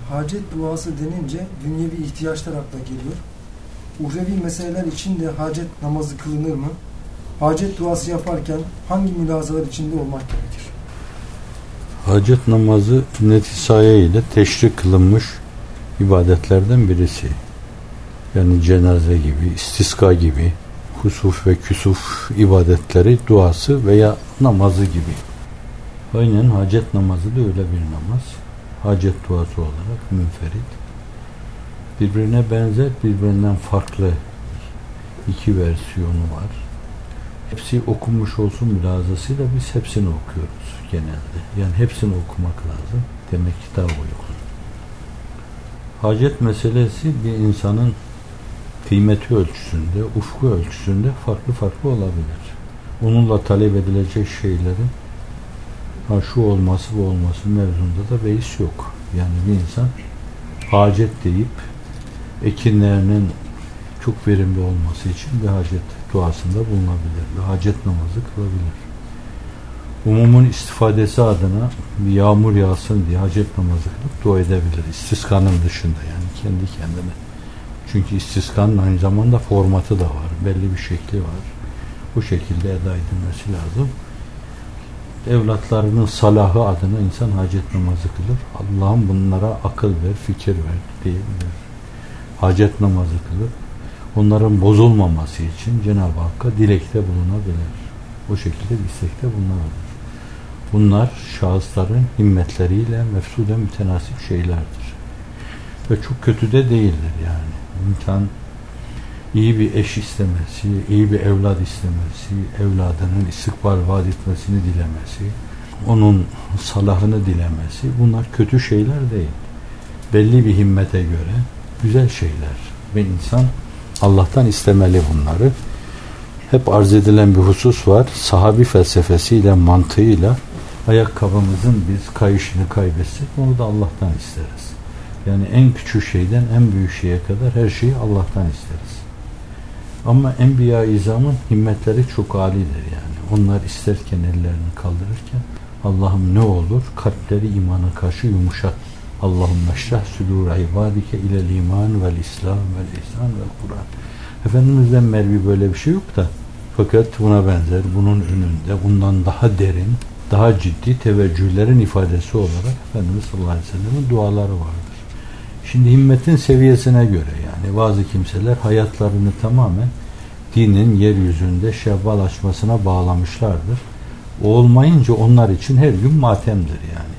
Hacet duası denince dünyevi ihtiyaçlar akla geliyor. Uhrevi meseleler için de hacet namazı kılınır mı? Hacet duası yaparken hangi mülazalar içinde olmak gerekir? Hacet namazı netisaya ile teşrik kılınmış ibadetlerden birisi. Yani cenaze gibi, istisqa gibi, husuf ve küsuf ibadetleri, duası veya namazı gibi. Aynen hacet namazı da öyle bir namaz. Hacet duası olarak münferit. Birbirine benzer, birbirinden farklı iki versiyonu var. Hepsi okunmuş olsun mülazasıyla biz hepsini okuyoruz genelde. Yani hepsini okumak lazım. Demek ki daha uygun. Hacet meselesi bir insanın kıymeti ölçüsünde, ufku ölçüsünde farklı farklı olabilir. Onunla talep edilecek şeylerin şu olması bu olması mevzunda da beis yok. Yani bir insan hacet deyip ekinlerinin çok verimli olması için bir hacet duasında bulunabilir. Bir hacet namazı kılabilir. Umumun istifadesi adına bir yağmur yağsın diye hacet namazı kılıp dua edebilir. İstiskanın dışında yani kendi kendine. Çünkü istiskanın aynı zamanda formatı da var. Belli bir şekli var. Bu şekilde eda edilmesi lazım. Evlatlarının salahı adına insan hacet namazı kılır. Allah'ım bunlara akıl ver, fikir ver diyebilir. Hacet namazı kılır. Onların bozulmaması için Cenab-ı Hakk'a dilekte bulunabilir. O şekilde bir istekte bulunabilir. Bunlar şahısların himmetleriyle mefsude mütenasip şeylerdir. Ve çok kötü de değildir yani. İnsan iyi bir eş istemesi, iyi bir evlat istemesi, evladının istikbal vaat etmesini dilemesi, onun salahını dilemesi, bunlar kötü şeyler değil. Belli bir himmete göre güzel şeyler. Ve insan Allah'tan istemeli bunları. Hep arz edilen bir husus var. Sahabi felsefesiyle, mantığıyla ayakkabımızın biz kayışını kaybetsek onu da Allah'tan isteriz. Yani en küçük şeyden en büyük şeye kadar her şeyi Allah'tan isteriz. Ama Enbiya-i İzam'ın himmetleri çok âlidir yani. Onlar isterken ellerini kaldırırken Allah'ım ne olur kalpleri imana karşı yumuşat. Allahümme şrah sudur ibadike ilel iman vel islam vel ihsan vel Kur'an. Efendimiz'den mervi böyle bir şey yok da fakat buna benzer, bunun önünde bundan daha derin, daha ciddi teveccühlerin ifadesi olarak Efendimiz sallallahu aleyhi ve sellem'in duaları vardır. Şimdi himmetin seviyesine göre yani bazı kimseler hayatlarını tamamen dinin yeryüzünde şevval açmasına bağlamışlardır. O olmayınca onlar için her gün matemdir yani.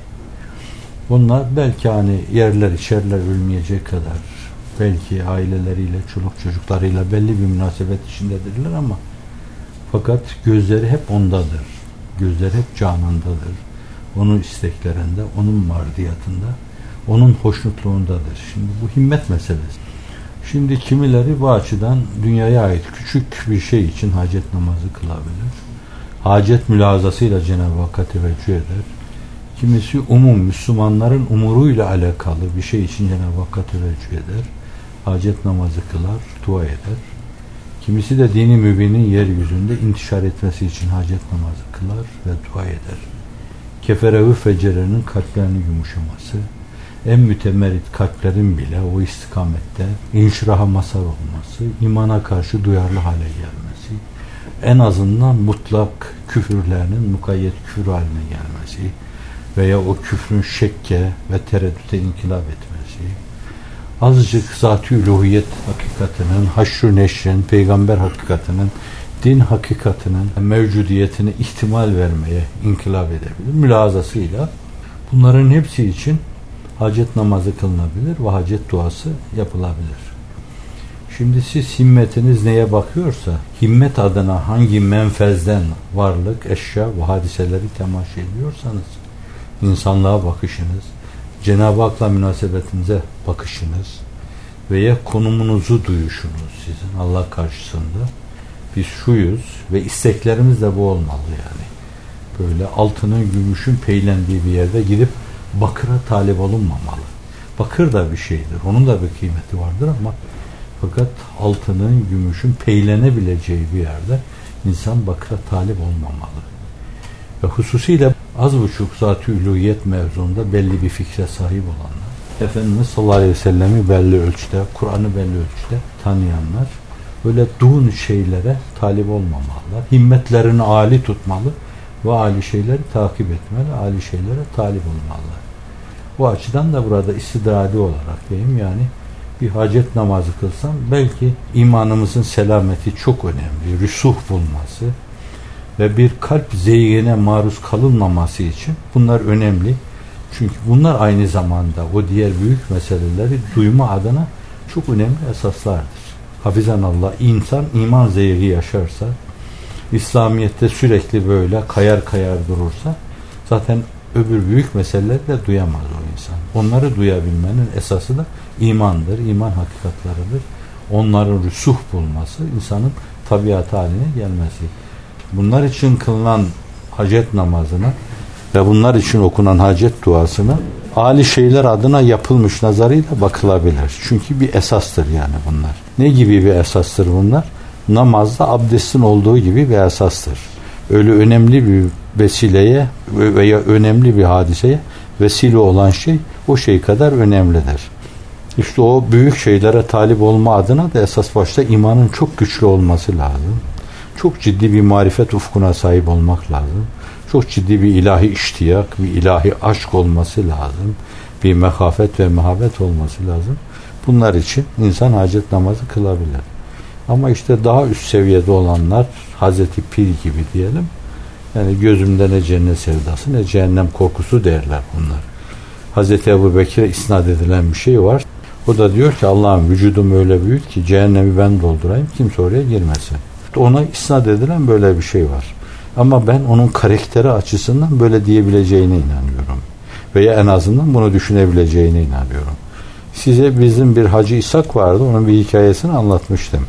Bunlar belki hani yerler içerler ölmeyecek kadar belki aileleriyle, çoluk çocuklarıyla belli bir münasebet içindedirler ama fakat gözleri hep ondadır. Gözleri hep canandadır. Onun isteklerinde, onun mardiyatında, onun hoşnutluğundadır. Şimdi bu himmet meselesi. Şimdi kimileri bu açıdan dünyaya ait küçük bir şey için hacet namazı kılabilir. Hacet mülazasıyla Cenab-ı Hakk'a teveccüh eder. Kimisi Müslümanların umuruyla alakalı bir şey için Cenab-ı Hakk'a teveccüh eder. Hacet namazı kılar, dua eder. Kimisi de dini mübinin yeryüzünde intişar etmesi için hacet namazı kılar ve dua eder. Kefere-ü fecerenin kalplerinin yumuşaması, en mütemerrit kalplerin bile o istikamette inşiraha mazhar olması, imana karşı duyarlı hale gelmesi, en azından mutlak küfürlerinin mukayyet küfür haline gelmesi veya o küfrün şekke ve tereddüte inkılap etmesi, azıcık zat-ı üluhiyet hakikatinin, haşr-ı neşrin, peygamber hakikatinin, din hakikatinin mevcudiyetine ihtimal vermeye inkılap edebilir. Mülazasıyla bunların hepsi için hacet namazı kılınabilir ve hacet duası yapılabilir. Şimdi siz himmetiniz neye bakıyorsa, himmet adına hangi menfezden varlık, eşya ve hadiseleri temaşa ediyorsanız, insanlığa bakışınız, Cenab-ı Hak'la münasebetinize bakışınız veya konumunuzu duyuşunuz sizin Allah karşısında, biz şuyuz ve isteklerimiz de bu olmalı yani. Böyle altının, gümüşün peylendiği bir yerde gidip bakıra talip olunmamalı. Bakır da bir şeydir. Onun da bir kıymeti vardır ama fakat altının, gümüşün peylenebileceği bir yerde insan bakıra talip olmamalı. Ve hususiyle az buçuk zat-ı uluhiyet mevzunda belli bir fikre sahip olanlar Efendimiz sallallahu aleyhi ve sellemi belli ölçüde, Kur'an'ı belli ölçüde tanıyanlar böyle dun şeylere talip olmamalılar. Himmetlerini âli tutmalı ve âli şeyleri takip etmeli, âli şeylere talip olmalılar. Bu açıdan da burada istidradi olarak diyeyim, yani bir hacet namazı kılsam belki imanımızın selameti çok önemli, rüsuh bulması ve bir kalp zeygine maruz kalınmaması için bunlar önemli. Çünkü bunlar aynı zamanda o diğer büyük meseleleri duyma adına çok önemli esaslardır. Hafizanallah, insan iman zevki yaşarsa, İslamiyet'te sürekli böyle kayar kayar durursa zaten öbür büyük meseleleri de duyamaz o insan. Onları duyabilmenin esası da imandır, iman hakikatleridir. Onların rüsuh bulması, insanın tabiat haline gelmesi. Bunlar için kılınan hacet namazına ve bunlar için okunan hacet duasına âli şeyler adına yapılmış nazarıyla bakılabilir. Çünkü bir esastır yani bunlar. Ne gibi bir esastır bunlar? Namazda abdestin olduğu gibi bir esastır. Öyle önemli bir vesileye veya önemli bir hadiseye vesile olan şey o şey kadar önemlidir. İşte o büyük şeylere talip olma adına da esas başta imanın çok güçlü olması lazım. Çok ciddi bir marifet ufkuna sahip olmak lazım. Çok ciddi bir ilahi iştiyak, bir ilahi aşk olması lazım. Bir mehafet ve mehabet olması lazım. Bunlar için insan hacet namazı kılabilir. Ama işte daha üst seviyede olanlar, Hazreti Pir gibi diyelim, yani gözümde ne cennet sevdası ne cehennem korkusu derler bunlar. Hazreti Ebu Bekir'e isnat edilen bir şey var. O da diyor ki Allah'ım vücudum öyle büyük ki cehennemi ben doldurayım, kimse oraya girmesin. Ona isnat edilen böyle bir şey var. Ama ben onun karakteri açısından böyle diyebileceğine inanıyorum. Veya en azından bunu düşünebileceğine inanıyorum. Size bizim bir Hacı İshak vardı, onun bir hikayesini anlatmıştım.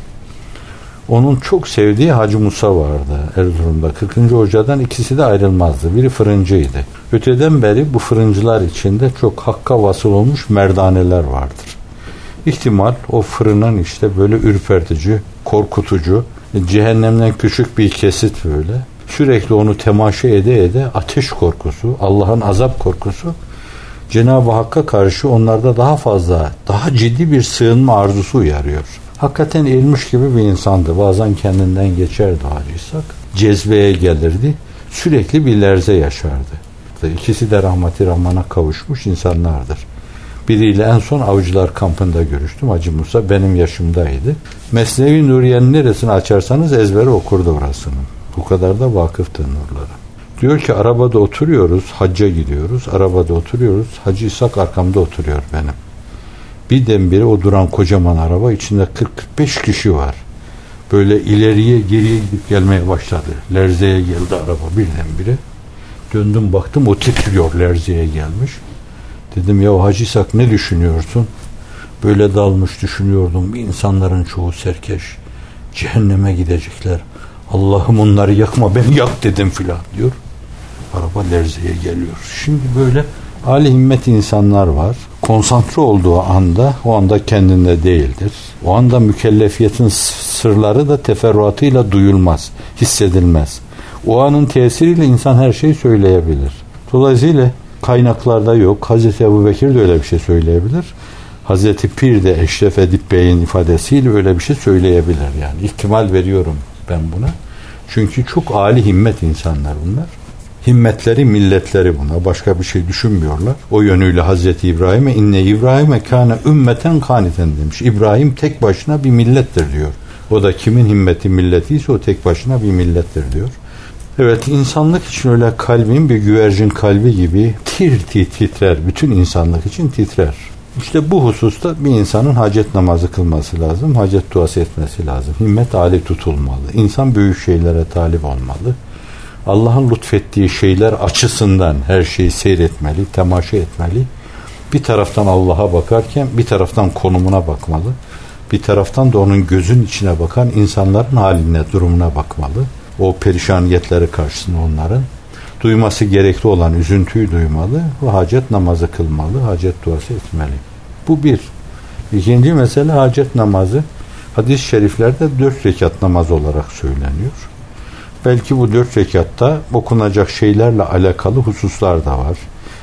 Onun çok sevdiği Hacı Musa vardı Erzurum'da. 40. Hoca'dan ikisi de ayrılmazdı. Biri fırıncıydı. Öteden beri bu fırıncılar içinde çok hakka vasıl olmuş merdaneler vardır. İhtimal o fırının işte böyle ürpertici, korkutucu, cehennemden küçük bir kesit böyle. Sürekli onu temaşa ede ateş korkusu, Allah'ın azap korkusu Cenab-ı Hakk'a karşı onlarda daha fazla, daha ciddi bir sığınma arzusu uyarıyor. Hakikaten eğilmiş gibi bir insandı. Bazen kendinden geçerdi Hacı İshak. Cezbeye gelirdi. Sürekli bir lerze yaşardı. İkisi de rahmeti rahmana kavuşmuş insanlardır. Biriyle en son Avcılar kampında görüştüm. Hacı Musa benim yaşımdaydı. Mesnevi Nuriye'nin neresini açarsanız ezbere okurdu orasını. Bu kadar da vakıftı nurlara. Diyor ki arabada oturuyoruz, hacca gidiyoruz. Arabada oturuyoruz. Hacı İshak arkamda oturuyor benim. Birdenbire o duran kocaman araba içinde 40-45 kişi var. Böyle ileriye geriye gidip gelmeye başladı. Lerzeye geldi araba birdenbire. Döndüm baktım o titriyor, lerzeye gelmiş. Dedim ya Hacı İshak ne düşünüyorsun? Böyle dalmış düşünüyordum. İnsanların çoğu serkeş. Cehenneme gidecekler. Allah'ım onları yakma, ben yak dedim filan diyor. Araba lerzeye geliyor. Şimdi böyle âli himmet insanlar var. Konsantre olduğu anda, o anda kendinde değildir. O anda mükellefiyetin sırları da teferruatıyla duyulmaz, hissedilmez. O anın tesiriyle insan her şeyi söyleyebilir. Dolayısıyla kaynaklarda yok. Hazreti Ebu Bekir de öyle bir şey söyleyebilir. Hazreti Pir de Eşref Edip Bey'in ifadesiyle öyle bir şey söyleyebilir. Yani ihtimal veriyorum ben buna. Çünkü çok âli himmet insanlar bunlar. Himmetleri, milletleri buna. Başka bir şey düşünmüyorlar. O yönüyle Hazreti İbrahim'e inne İbrahim'e kâne ümmeten kâniten demiş. İbrahim tek başına bir millettir diyor. O da kimin himmeti milletiyse o tek başına bir millettir diyor. Evet, insanlık için öyle kalbin bir güvercin kalbi gibi titrer. Bütün insanlık için titrer. İşte bu hususta bir insanın hacet namazı kılması lazım. Hacet duası etmesi lazım. Himmet âli tutulmalı. İnsan büyük şeylere talip olmalı. Allah'ın lütfettiği şeyler açısından her şeyi seyretmeli, temaşa etmeli. Bir taraftan Allah'a bakarken bir taraftan konumuna bakmalı. Bir taraftan da onun gözün içine bakan insanların haline, durumuna bakmalı. O perişaniyetleri karşısında onların duyması gerekli olan üzüntüyü duymalı ve hacet namazı kılmalı, hacet duası etmeli. Bu bir. İkinci mesele hacet namazı hadis-i şeriflerde 4 rekat namaz olarak söyleniyor. Belki bu 4 rekatta okunacak şeylerle alakalı hususlar da var.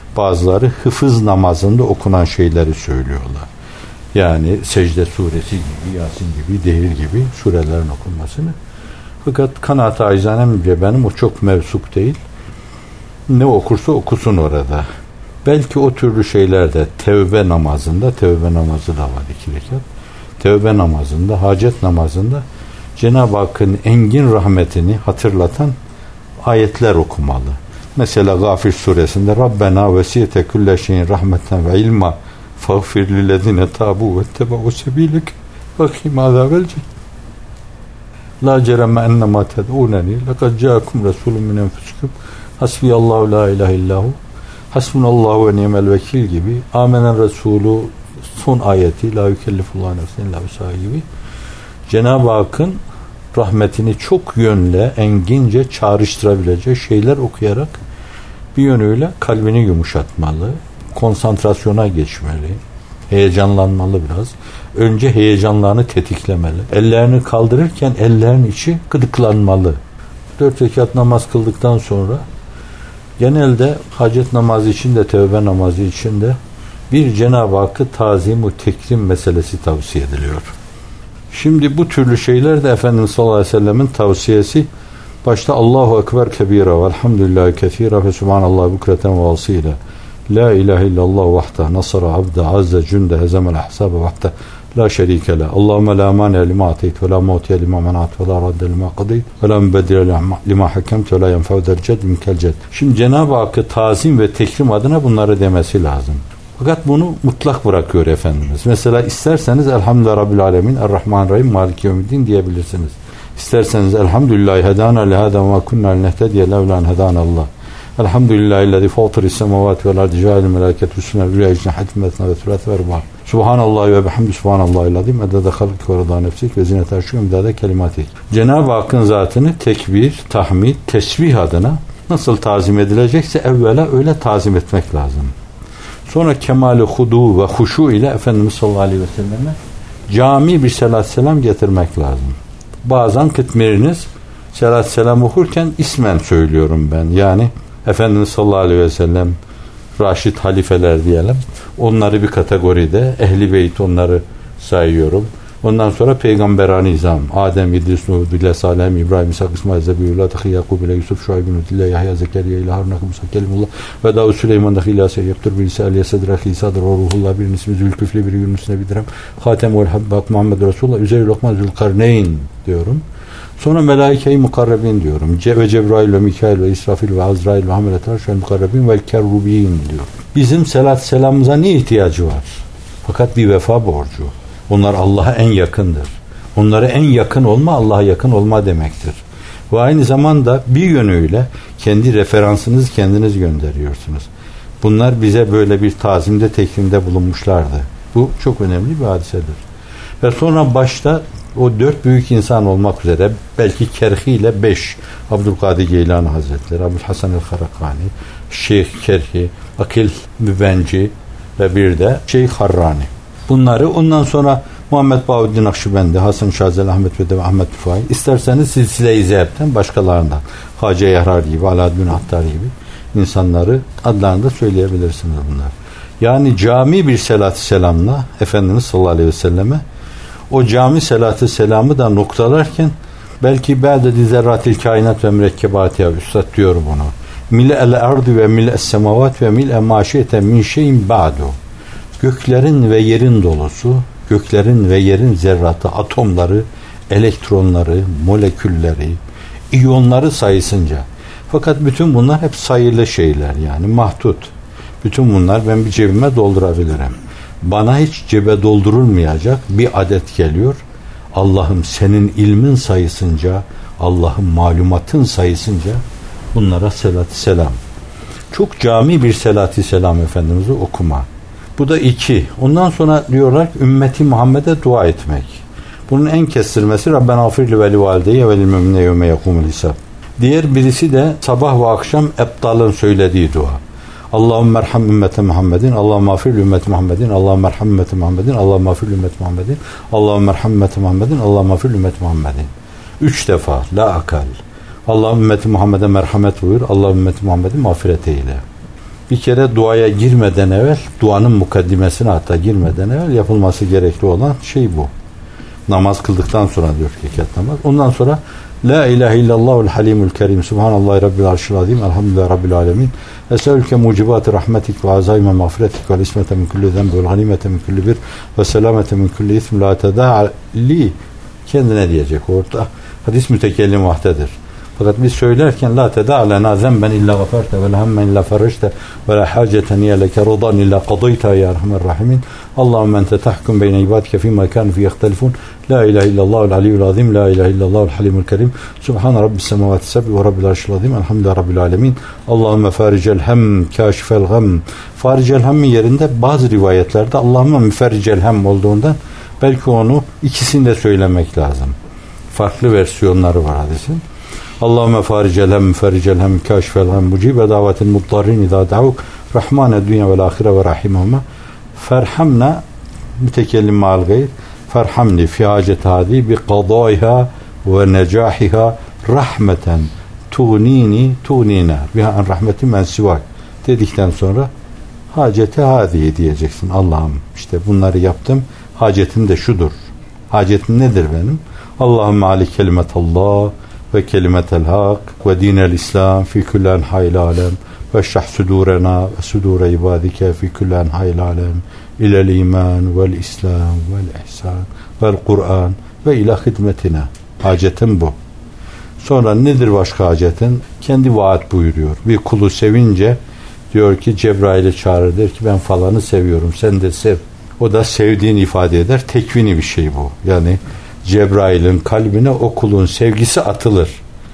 bazıları hıfız namazında okunan şeyleri söylüyorlar. Yani Secde suresi gibi, Yasin gibi, Dehir gibi surelerin okunmasını. Fakat kanaat-ı acizanemce benim o çok mevsuk değil. Ne okursa okusun orada. Belki o türlü şeylerde tevbe namazında, tevbe namazı da var 2 rekat. Tevbe namazında, hacet namazında Cenab-ı Hakk'ın engin rahmetini hatırlatan ayetler okumalı. Mesela Gafir suresinde Rabbena vesiyete külle şeyin rahmeten ve ilma fağfir lillezine tabu ve teba'u sebilek ve kîmâzâ velce la cereme ennemâ ted'ûneni lekad câekum resûlun min enfusikum hasbiyallahu la ilahe illahu hasbunallahu ve ni'mel vekil gibi amenen Resulü son ayeti la yükellifullahu nefsen illa vus'âhâ gibi Cenab-ı Hakk'ın rahmetini çok yönle, engince çağrıştırabilecek şeyler okuyarak bir yönüyle kalbini yumuşatmalı, konsantrasyona geçmeli, heyecanlanmalı biraz. Önce heyecanlarını tetiklemeli. Ellerini kaldırırken ellerin içi gıdıklanmalı. 4 rekat namaz kıldıktan sonra genelde hacet namazı için de tevbe namazı için de bir Cenab-ı Hakk'ı tazim-u tekrim meselesi tavsiye ediliyor. Şimdi bu türlü şeyler de Efendimiz sallallahu aleyhi ve sellemin tavsiyesi başta Allahu Ekber kebira velhamdülillahi kethira ve subhanallah bukreten ve asila la ilahe illallah vahda nasara abda azze cünde hezemel ahsabe vahda la şerike la Allahümme la mani lima ateyt ve la mu'tiye lima menat ve la radde lima qadeyt ve la mübeddile lima hakemt ve la yenfev derced minkel ced. Şimdi Cenab-ı Hakk'ı tazim ve tekrim adına bunları demesi lazım. Fakat bunu mutlak bırakıyor Efendimiz. Mesela isterseniz Elhamdülillah Rabbil Alemin Errahmanirrahim Maliki Yevmiddin diyebilirsiniz. İsterseniz Elhamdülillahi hedana lehâdâ ve mâ kunnâ linehtediye levlân hedânallah. Elhamdülillahillezî fâtiris semâvâti vel ardı câilel melâiketi husnâ rüyâ ecnâhetin mesnâ ve thulâthe ve rubâ. Subhanallah ve bihamdü subhanallahil-azîm edede halkik ve rıdâ nefsik ve zinete arşik ve imdâde kelimatik. Cenab-ı Hakk'ın zatını tekbir, tahmid, tesbih adına nasıl tazim edilecekse evvela öyle tazim etmek lazım. Sonra kemali hudu ve huşu ile Efendimiz sallallahu aleyhi ve selleme cami bir selat selam getirmek lazım. Bazen kıtmiriniz selat selam okurken ismen söylüyorum ben. Yani Efendimiz sallallahu aleyhi ve sellem Raşid halifeler diyelim. Onları bir kategoride Ehli Beyt onları sayıyorum. Ondan sonra Peygamberani nizam. Adem, İdris, Nuh, Bilal, Salih, İbrahim, İshak, İsmail, Zebiyullah, Tıkı, Yakub ile Yusuf, Şuayb, Nudillah, Yahya, Zekeriya ile Harun, Musa, Kelimullah ve Davud, Süleyman, Tıkı, İlyas, Yaptır, Bilisa, Aliye, Sedrak, İsa'dır, Ruhullah, bir ismi Zülküfli, bir Yunus, Nebidirem, Hatem ve Habbak, Muhammed Resulullah, Üzeyr, Lokman, Zülkarneyn diyorum. Sonra Melaike-i Mukarrebin diyorum. Ve Cebrail ve Mikail ve İsrafil ve Azrail ve Hamelet Arşel Mukarrebin ve Kerrubin diyor. Bizim selat selamımıza ne ihtiyacı var? Fakat bir vefa borcu. Onlar Allah'a en yakındır. Onlara en yakın olma Allah'a yakın olma demektir. Ve aynı zamanda bir yönüyle kendi referansınızı kendiniz gönderiyorsunuz. Bunlar bize böyle bir tazimde tekrimde bulunmuşlardı. Bu çok önemli bir hadisedir. Ve sonra başta o 4 büyük insan olmak üzere belki Kerhi ile 5 Abdülkadir Geylani Hazretleri, Abdülhasan el-Harakani, Şeyh Kerhi, Akil Mübenci ve bir de Şeyh Harrani. Bunları ondan sonra Muhammed Bahuddin Akşibendi, Hasan Şazeli Ahmet ve Ahmet Rufai, isterseniz Silsile-i Zeheb'ten başkalarından Hacı Yahrar gibi, Alaaddin Hattar gibi insanları adlarını da söyleyebilirsiniz bunlar. Yani cami bir selat-ı selamla Efendimiz sallallahu aleyhi ve selleme o cami selatı selamı da noktalarken belki ba'de zerratil kainat ve mürekkebatiha üstad diyor bunu. Mil'el ardı ve mil'es semavat ve mil'e maşiyete min şeyin ba'du. Göklerin ve yerin dolusu, göklerin ve yerin zerratı, atomları, elektronları, molekülleri, iyonları sayısınca. Fakat bütün bunlar hep sayılı şeyler yani mahdut. Bütün bunlar ben bir cebime doldurabilirim. Bana hiç cebe doldurulmayacak bir adet geliyor. Allah'ım senin ilmin sayısınca, Allah'ım malumatın sayısınca bunlara selat-ı selam. Çok cami bir selat-ı selam Efendimiz'i okuma. Bu da 2. Ondan sonra diyorlar ki ümmeti Muhammed'e dua etmek. Bunun en kestirmesi Rabbena afirli veli valideyye velil müminne yevme yakumul hisab. Diğer birisi de sabah ve akşam ebdalın söylediği dua. Allahümme erham ümmeti Muhammedin, Allahümme afir ümmeti Muhammedin, Allahümme erham ümmeti Muhammedin, Allahümme afir ümmeti Muhammedin, Allahümme erham ümmeti Muhammedin, Allahümme afir ümmeti Muhammedin. 3 defa, la akal. Allah ümmeti Muhammed'e merhamet buyur, Allah ümmeti Muhammed'e mağfiret eyle. Bir kere duaya girmeden evvel, duanın mukaddimesine hatta girmeden evvel yapılması gerekli olan şey bu. Namaz kıldıktan sonra 4 rekat namaz. Ondan sonra La ilahe illallahul halimul kerim. Subhanallahi rabbil arşil azim. Elhamdülillahi rabbil alemin. Eselüke mucibati rahmetik ve azayme mağfiretik ve ismete min kulli zenbi ve ganimete min kulli bir ve selamete min kulli ism la teda'li. Kendine diyecek orada. Hadis mütekellim vahdedir. Fakat biz söylerken la teda'lena zenben illa gaferte ve lehemmen illa ferreşte ve la haceten yeleke rıdan illa qadayta ya rahmer rahimin. Allahümme ente tahkum beyne ibadike fîmâ kânu fî yehtelifûn. La ilahe illallahul aliyyul azim. La ilahe illallahul halimul kerim. Subhane rabbis semavati sebbi ve rabbil arşil azim. Elhamdülillahi rabbil alemin. Allahümme faricel hem kâşifel gam. Faricel hemmi yerinde bazı rivayetlerde Allahümme müferricel hem olduğundan belki onu ikisini de söylemek lazım. Farklı versiyonları var hadisin. Allahümme faricel hem müferricel hem kâşifel hem mucibe davetin muttarrin idâ da'uk rahmane dünya vel ahire ve rahimahuma ferhamna mütekellim ma'al gayr ferhamni fi hacet hadi bi qadaiha ve necahiha rahmeten tuğnina biha an rahmetin men sivak dedikten sonra hacete hadi diyeceksin. Allah'ım işte bunları yaptım. Hacetim de şudur. Hacetim nedir benim? Allahümme ali kelimetallah ve kelimetel hak ve dinel İslam fi küllen hayl alem ve şah sudurena ve sudure ibadike fi küllen hayl alem ilel iman vel İslam vel ihsan vel Kur'an ve ila hidmetine. Hacetim bu. Sonra nedir başka hacetin? Kendi vaat buyuruyor. Bir kulu sevince diyor ki Cebrail'i çağırır der ki ben falanı seviyorum sen de sev. O da sevdiğini ifade eder. Tekvini bir şey bu. Yani Cebrail'in kalbine o kulun sevgisi atılır.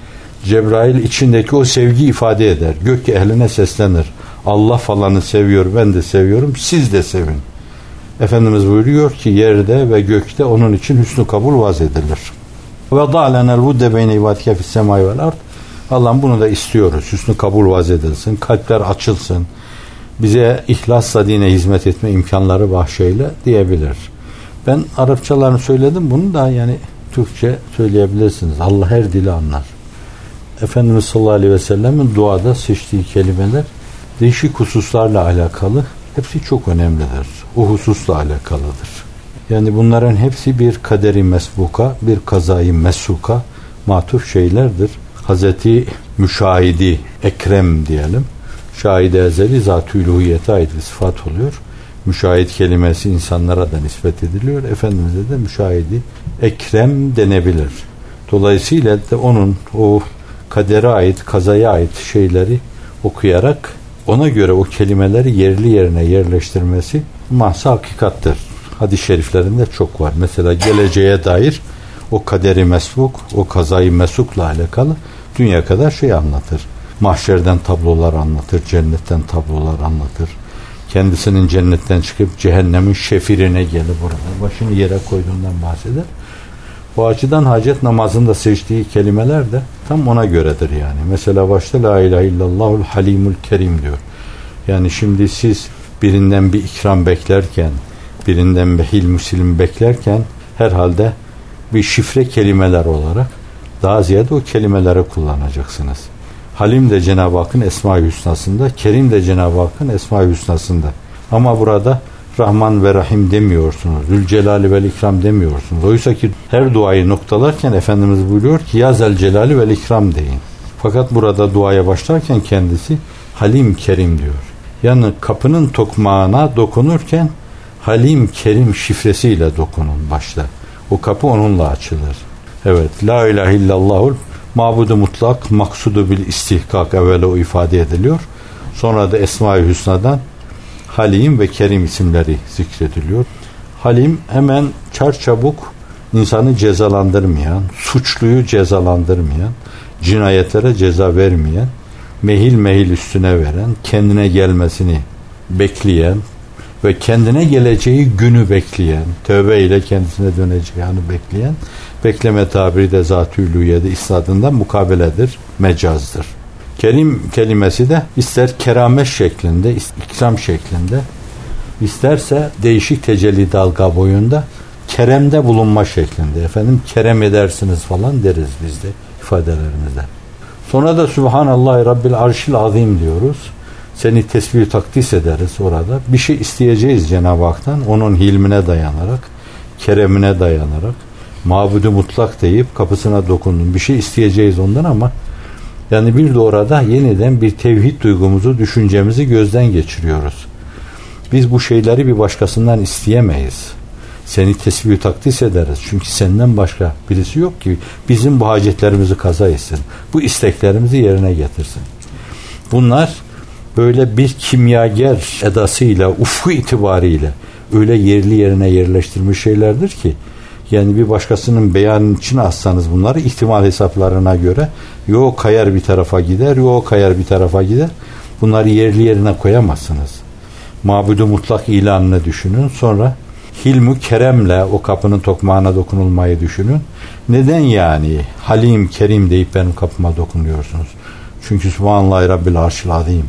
Cebrail içindeki o sevgi ifade eder. Gök ehline seslenir. Allah falanı seviyor, ben de seviyorum, siz de sevin. Efendimiz buyuruyor ki yerde ve gökte onun için hüsnü kabul vaz edilir. Ve da'lenel vudde beyne ibadike fis semai vel ard. Allah'ım bunu da istiyoruz. Hüsnü kabul vaz edilsin. Kalpler açılsın. Bize ihlasla dine hizmet etme imkanları bahşeyle diyebilir. Ben Arapçalarını söyledim bunu da yani Türkçe söyleyebilirsiniz. Allah her dili anlar. Efendimiz sallallahu aleyhi ve sellem'in duada seçtiği kelimeler değişik hususlarla alakalı. Hepsi çok önemlidir. O hususla alakalıdır. Yani bunların hepsi bir kaderi mesbuka, bir kazayı mesuka matuf şeylerdir. Hazreti Müşahidi Ekrem diyelim. Şahid-i ezeli zat-ı uluhiyete ait bir sıfat oluyor. Müşahit kelimesi insanlara da nispet ediliyor. Efendimiz'e de müşahidi Ekrem denebilir. Dolayısıyla da onun o kadere ait, kazaya ait şeyleri okuyarak ona göre o kelimeleri yerli yerine yerleştirmesi mahsa hakikattır. Hadis-i şeriflerinde çok var. Mesela geleceğe dair o kaderi mesbuk, o kazayı mesukla alakalı dünya kadar şey anlatır. Mahşerden tablolar anlatır, cennetten tablolar anlatır. Kendisinin cennetten çıkıp cehennemin şefirine gelip orada başını yere koyduğundan bahseder. Bu açıdan hacet namazında seçtiği kelimeler de tam ona göredir yani. Mesela başta la ilahe illallahul halimul kerim diyor. Yani şimdi siz birinden bir ikram beklerken, birinden bir hilm beklerken herhalde bir şifre kelimeler olarak daha ziyade o kelimeleri kullanacaksınız. Halim de Cenab-ı Hakk'ın Esma-i Hüsna'sında, Kerim de Cenab-ı Hakk'ın Esma-i Hüsna'sında. Ama burada Rahman ve Rahim demiyorsunuz, Zülcelali vel İkram demiyorsunuz. Oysa ki her duayı noktalarken Efendimiz buyuruyor ki ya Zelcelali vel İkram deyin. Fakat burada duaya başlarken kendisi Halim Kerim diyor. Yani kapının tokmağına dokunurken Halim Kerim şifresiyle dokunun başta. O kapı onunla açılır. Evet, la ilahe illallahul mabudu mutlak, maksudu bil istihkak evvela o ifade ediliyor. Sonra da Esma-i Hüsna'dan Halim ve Kerim isimleri zikrediliyor. Halim hemen çarçabuk insanı cezalandırmayan, suçluyu cezalandırmayan, cinayetlere ceza vermeyen, mehil mehil üstüne veren, kendine gelmesini bekleyen ve kendine geleceği günü bekleyen, tövbe ile kendisine döneceğini bekleyen, bekleme tabiri de zat-ı uluhiyede isnadında mukabeledir, mecazdır. Kerim kelimesi de ister keramet şeklinde, ikram şeklinde, isterse değişik tecelli dalga boyunda keremde bulunma şeklinde. Efendim kerem edersiniz falan deriz bizde ifadelerimizde. Sonra da Subhanallahi Rabbil Arşil Azim diyoruz. Seni tesbih takdis ederiz orada. Bir şey isteyeceğiz Cenab-ı Hak'tan. Onun hilmine dayanarak, keremine dayanarak, mabudu mutlak deyip kapısına dokundun. Bir şey isteyeceğiz ondan ama yani bir de orada yeniden bir tevhid duygumuzu, düşüncemizi gözden geçiriyoruz. Biz bu şeyleri bir başkasından isteyemeyiz. Seni tesbih takdis ederiz. Çünkü senden başka birisi yok ki bizim bu hacetlerimizi kaza etsin. Bu isteklerimizi yerine getirsin. Bunlar böyle bir kimyager edasıyla, ufku itibariyle öyle yerli yerine yerleştirmiş şeylerdir ki yani bir başkasının beyanının içine atsanız bunları ihtimal hesaplarına göre yok kayar bir tarafa gider, yok kayar bir tarafa gider. Bunları yerli yerine koyamazsınız. Mabudu mutlak ilanını düşünün. Sonra hilmu keremle o kapının tokmağına dokunulmayı düşünün. Neden yani Halim, Kerim deyip benim kapıma dokunuyorsunuz? Çünkü Subhanallahi Rabbil Arşil Azim.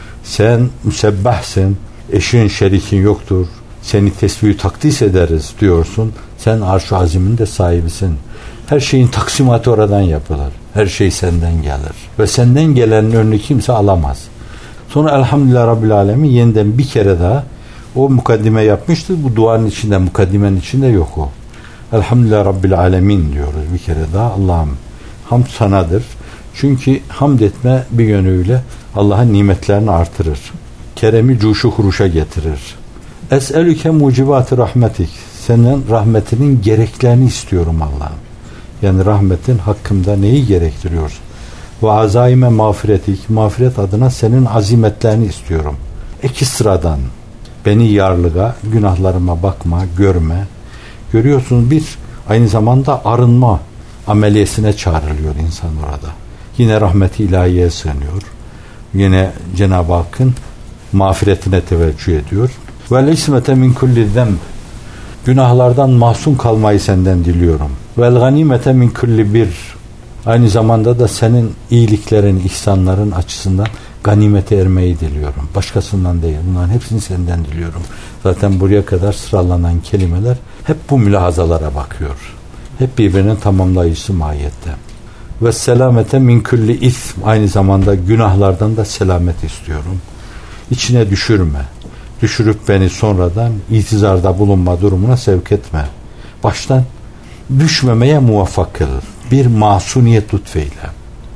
Sen müsebbahsın, eşin, şerikin yoktur. Seni tesbih takdis ederiz diyorsun. Sen Arş-ı Azim'in de sahibisin. Her şeyin taksimatı oradan yapılır. Her şey senden gelir. Ve senden gelenin önünü kimse alamaz. Sonra Elhamdülillah Rabbil Alemin yeniden bir kere daha o mukaddime yapmıştı. Bu duanın içinde, mukaddimenin içinde yok o. Elhamdülillah Rabbil Alemin diyoruz bir kere daha. Allah'ım hamd sanadır. Çünkü hamd etme bir yönüyle Allah'ın nimetlerini artırır. Keremi cuşu huruşa getirir. Es'elüke mucibat-ı rahmetik. Senin rahmetinin gereklerini istiyorum Allah'ım. Yani rahmetin hakkımda neyi gerektiriyorsun? Ve azaime mağfiretik. Mağfiret adına senin azimetlerini istiyorum. Sıradan beni yarlığa, günahlarıma bakma, görme. Görüyorsunuz bir aynı zamanda arınma ameliyesine çağrılıyor insan orada. Yine rahmeti ilahiyeye sığınıyor. Yine Cenab-ı Hakk'ın mağfiretine teveccüh ediyor. Vel ismete min kulli zemb. Günahlardan mahzun kalmayı senden diliyorum. Vel ganimete min kulli bir. Aynı zamanda da senin iyiliklerin, ihsanların açısından ganimete ermeyi diliyorum. Başkasından değil. Bunların hepsini senden diliyorum. Zaten buraya kadar sıralanan kelimeler hep bu mülahazalara bakıyor. Hep birbirinin tamamlayıcısı mahiyette. Ve selamete min kulli ism. Aynı zamanda günahlardan da selamet istiyorum. İçine düşürme. Düşürüp beni sonradan itizarda bulunma durumuna sevk etme. Baştan düşmemeye muvaffak kıl. Bir masuniyet lütfeyle.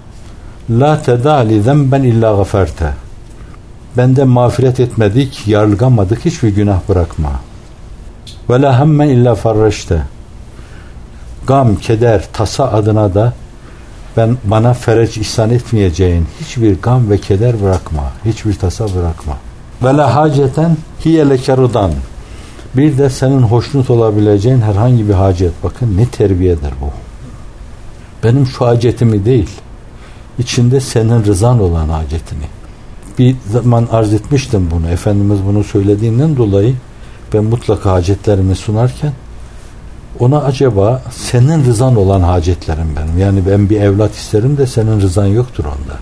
La tedali zemben illa gaferte. Bende mağfiret etmedik, yargılamadık, hiçbir günah bırakma. Ve la hemmen illa farreşte. Gam, keder, tasa adına da bana fereç ihsan etmeyeceğin hiçbir gam ve keder bırakma. Hiçbir tasa bırakma. Ve la haceten hiye lekerudan. Bir de senin hoşnut olabileceğin herhangi bir hacet. Bakın ne terbiyedir bu. Benim şu hacetimi değil, içinde senin rızan olan hacetini. Bir zaman arz etmiştim bunu. Efendimiz bunu söylediğinden dolayı ben mutlaka hacetlerimi sunarken ona acaba senin rızan olan hacetlerim benim. Yani ben bir evlat isterim de senin rızan yoktur onda.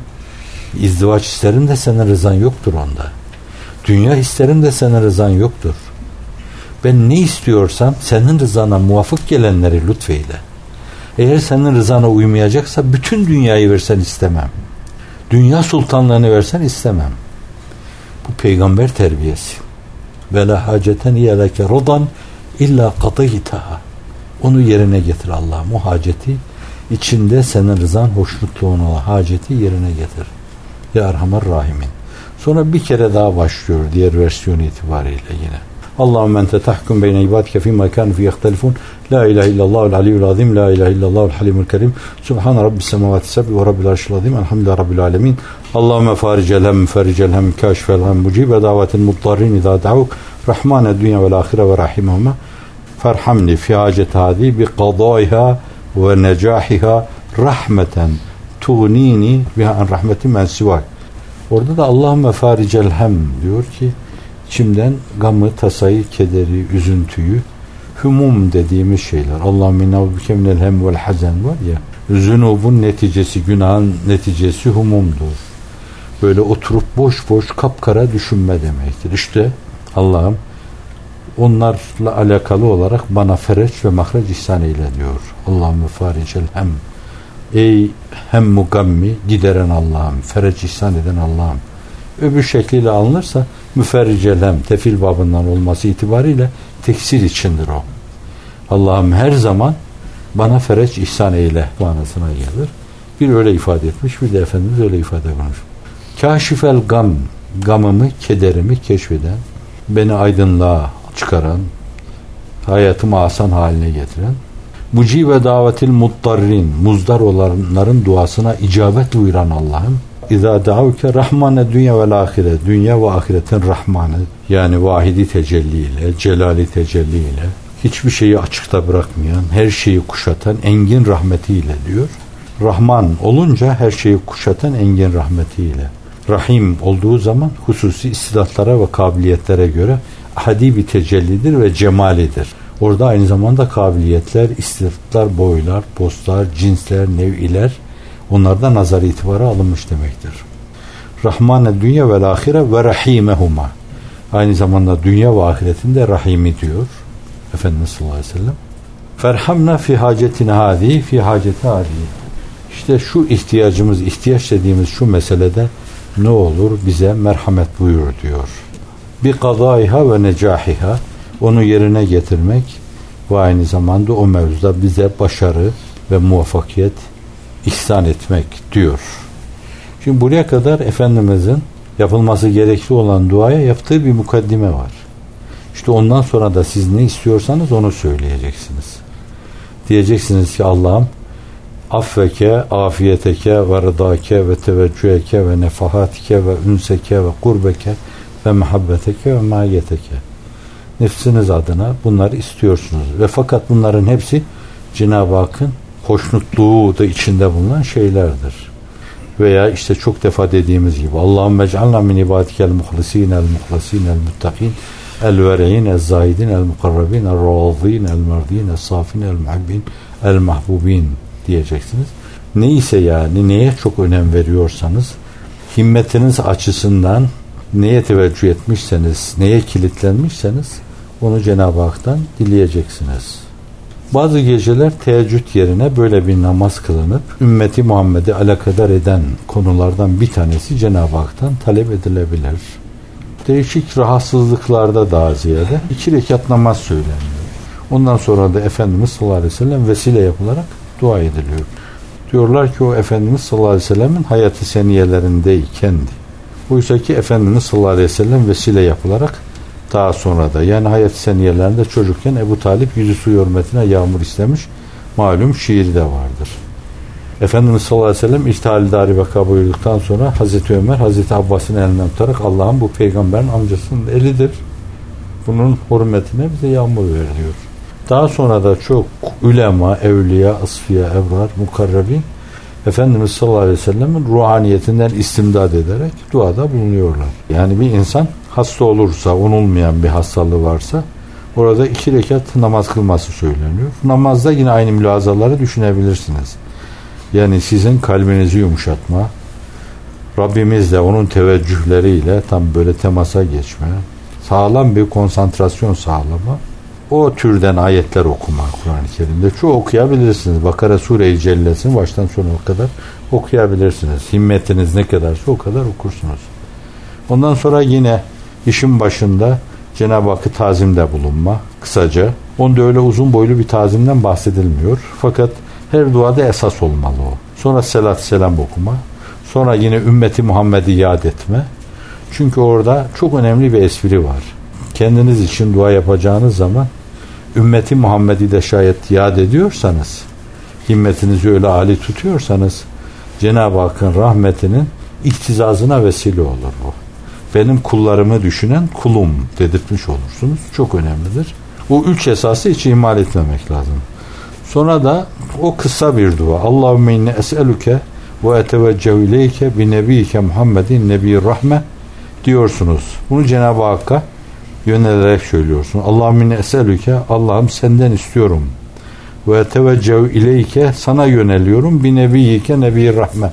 İzdivaç isterim de senin rızan yoktur onda. Dünya isterim de senin rızan yoktur. Ben ne istiyorsam senin rızana muvafık gelenleri lütfeyle. Eğer senin rızana uymayacaksa bütün dünyayı versen istemem. Dünya sultanlığını versen istemem. Bu peygamber terbiyesi. Ve la haceten iyeleke rodan illa kadıytaha. Onu yerine getir Allah'ım. O haceti içinde senin rızan, hoşnutluğun olan haceti yerine getir. Ya Erhamer Rahimin. Sonra bir kere daha başlıyor diğer versiyonu itibariyle yine. Allahümme ente tahkum beyne ibadike fîmâ kânu fî yehtelifûn. La ilahe illallahul aliyyul azim. La ilahe illallahul halimul kerim. Subhan rabbis semavati seb'i ve rabbil arşil azim. Elhamdülillahi rabbil alemin. Allahümme faricel hem, faricel hem, kâşifel hem, mucibe davetin muttarrin idâ da'uk. Rahmane dünya vel ahire ve rahimahuma. Ferhamni fi hacet hâdî bi qadâiha ve necâhiha rahmeten tuğnini biha an rahmetin men sivâk. Orada da Allahümme faricel hem diyor ki içimden gamı, tasayı, kederi, üzüntüyü, humum dediğimiz şeyler. Allahümme innâubüke minel hem vel hazen var ya, zünubun neticesi, günahın neticesi humumdur. Böyle oturup boş boş kapkara düşünme demektir. İşte Allah'ım onlarla alakalı olarak bana fereç ve mahreç ihsan eyle diyor. Allahümme faricel hem. Ey hem mugammi gideren Allah'ım, fereç ihsan eden Allah'ım. Öbür şekliyle alınırsa müferricelem, tefil babından olması itibariyle teksir içindir o. Allah'ım her zaman bana fereç ihsan eyle manasına gelir. Bir öyle ifade etmiş, bir de Efendimiz öyle ifade etmiş. Kâşifel gam, gamımı, kederimi keşfeden, beni aydınlığa çıkaran, hayatımı asan haline getiren, mucibe davetil muttarrin, muzdar olanların duasına icabet buyuran Allah'ım, İzâ da'uke rahmane dünya vel ahire, dünya ve ahiretin rahmanı, yani vahidi tecelliyle, celali tecelliyle, hiçbir şeyi açıkta bırakmayan, her şeyi kuşatan engin rahmetiyle diyor. Rahman olunca her şeyi kuşatan engin rahmetiyle. Rahim olduğu zaman hususi istidatlara ve kabiliyetlere göre ahadi bir tecellidir ve cemalidir. Orada aynı zamanda kabiliyetler, istidatlar, boylar, postlar, cinsler, nev'iler, onlarda nazar itibara alınmış demektir. Rahmane dünya vel ahire ve rahimehuma. Aynı zamanda dünya ve ahiretinde rahimi diyor Efendimiz sallallahu aleyhi ve sellem. Ferhamna fi hacetin hadi fi haceti hadi. İşte şu ihtiyacımız, ihtiyaç dediğimiz şu meselede ne olur bize merhamet buyur diyor. Bi kadaiha ve necahiha, onu yerine getirmek ve aynı zamanda o mevzuda bize başarı ve muvaffakiyet ihsan etmek diyor. Şimdi buraya kadar Efendimizin yapılması gerekli olan duaya yaptığı bir mukaddime var. İşte ondan sonra da siz ne istiyorsanız onu söyleyeceksiniz. Diyeceksiniz ki Allah'ım affeke, afiyeteke ve rıdake ve teveccüheke ve nefahatike ve ünseke ve kurbeke ve muhabbeteke ve maiyeteke. Nefsiniz adına bunları istiyorsunuz. Ve fakat bunların hepsi Cenab-ı Hakk'ın hoşnutluğu da içinde bulunan şeylerdir. Veya işte çok defa dediğimiz gibi Allahümme ec'alna min ibadikel muhlisîne el muhlisîne el muttaqîn el ver'în el zâhidîn el mukarrabîn el râzîn el merdîn el sâfîn el muhibbîn el mahbubîn diyeceksiniz. Neyse yani neye çok önem veriyorsanız himmetiniz açısından neye teveccüh etmişseniz, neye kilitlenmişseniz onu Cenab-ı Hak'tan dileyeceksiniz. Bazı geceler teheccüd yerine böyle bir namaz kılınıp ümmeti Muhammed'i alakadar eden konulardan bir tanesi Cenab-ı Hak'tan talep edilebilir. Değişik rahatsızlıklarda daha ziyade 2 rekat namaz söyleniyor. Ondan sonra da Efendimiz sallallahu aleyhi ve sellem vesile yapılarak dua ediliyor. Diyorlar ki o Efendimiz sallallahu aleyhi ve sellemin hayatı seniyelerindeykendi. Oysa ki Efendimiz sallallahu aleyhi ve sellem vesile yapılarak daha sonra da yani hayat seniyelerinde çocukken Ebu Talip yüzü suyu hürmetine yağmur istemiş. Malum şiiri de vardır. Efendimiz sallallahu aleyhi ve sellem irtihal-i vaka buyurduktan sonra Hazreti Ömer Hazreti Abbas'ın elinden tutarak Allah'ın bu peygamberin amcasının elidir. Bunun hürmetine bize yağmur veriliyor. Daha sonra da çok ulema, evliya, asfiya, ebrar, mukarrabin Efendimiz sallallahu aleyhi ve sellemin ruhaniyetinden istimdad ederek duada bulunuyorlar. Yani bir insan hasta olursa, unulmayan bir hastalığı varsa orada 2 rekat namaz kılması söyleniyor. Namazda yine aynı mülazaları düşünebilirsiniz. Yani sizin kalbinizi yumuşatma, Rabbimizle onun teveccühleriyle tam böyle temasa geçme, sağlam bir konsantrasyon sağlama, o türden ayetler okuma Kur'an-ı Kerim'de. Çoğu okuyabilirsiniz. Bakara Sure-i Cellesini baştan sona kadar okuyabilirsiniz. Himmetiniz ne kadarsa o kadar okursunuz. Ondan sonra yine işin başında Cenab-ı Hakk'ı tazimde bulunma. Kısaca. Onda öyle uzun boylu bir tazimden bahsedilmiyor. Fakat her duada esas olmalı o. Sonra selat selam okuma. Sonra yine ümmeti Muhammed'i yad etme. Çünkü orada çok önemli bir espri var. Kendiniz için dua yapacağınız zaman ümmeti Muhammed'i de şayet yad ediyorsanız, himmetinizi öyle âli tutuyorsanız Cenab-ı Hakk'ın rahmetinin iktizazına vesile olur bu. Benim kullarımı düşünen kulum dedirtmiş olursunuz. Çok önemlidir. Bu 3 esası hiç ihmal etmemek lazım. Sonra da o kısa bir dua. Allahümme inne es'eluke ve eteveccehu ileyke bi nebiyike Muhammedin nebiyyir rahme diyorsunuz. Bunu Cenab-ı Hakk'a yönelerek söylüyorsun. Allahümme es'elüke, Allah'ım senden istiyorum. Ve teveccehu ileyke, sana yöneliyorum. Bi nebiyike nebiyyir rahme.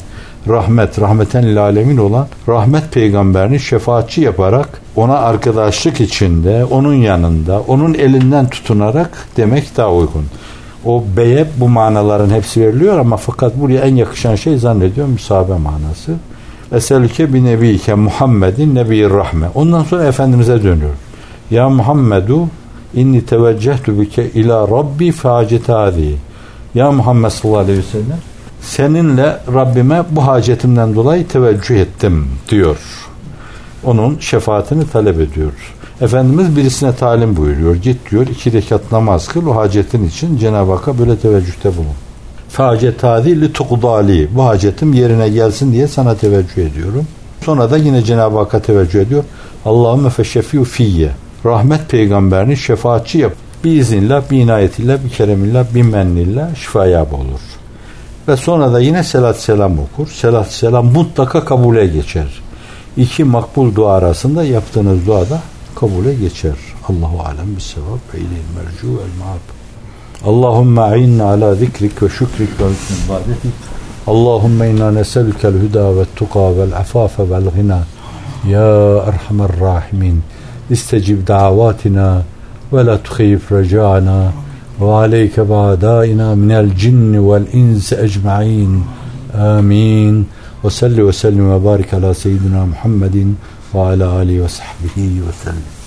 Rahmeten lil alemin olan rahmet peygamberini şefaatçi yaparak ona arkadaşlık içinde, onun yanında, onun elinden tutunarak demek daha uygun. O beye bu manaların hepsi veriliyor ama fakat buraya en yakışan şey zannediyorum müsahabe manası. Eselüke bi nebiyike Muhammedin nebiyir rahme. Ondan sonra Efendimiz'e dönüyor. Ya Muhammedu inni teveccehtu bike ila Rabbi facetadi. Ya Muhammed sallallahu aleyhi ve sellem, seninle Rabbime bu hacetimden dolayı teveccüh ettim diyor. Onun şefaatini talep ediyor. Efendimiz birisine talim buyuruyor. Git diyor 2 rekat namaz kıl, o hacetin için Cenab-ı Hakk'a böyle teveccühte bulun. Facetadi li tuqdali. Bu hacetim yerine gelsin diye sana teveccüh ediyorum. Sonra da yine Cenab-ı Hakk'a teveccüh ediyor. Allahümme feşşefi'u fiyye. Rahmet peygamberini şefaatçi yap. Biiznillah, binayetillah, bikeremillah, bimennillah şifayab olur. Ve sonra da yine selat selam okur. Selat selam mutlaka kabule geçer. 2 makbul dua arasında yaptığınız dua da kabule geçer. Allahu alem bis sevap ve ileyhil mercu vel ma'ab. Allahümme a'inna ala zikrik ve şükrik ve husnü ibadetik. Allahümme inna neselükel huda ve tuqa vel afafe vel gina. Ya erhamer rahimin. İstecib da'avatina ve la tukhayif raca'ana ve aleyke ba'daina minel cinni vel insi ecma'in. Amin. Ve salli ve sellim ve barik ala seyyidina Muhammedin ve ala alihi ve sahbihi ve sellem.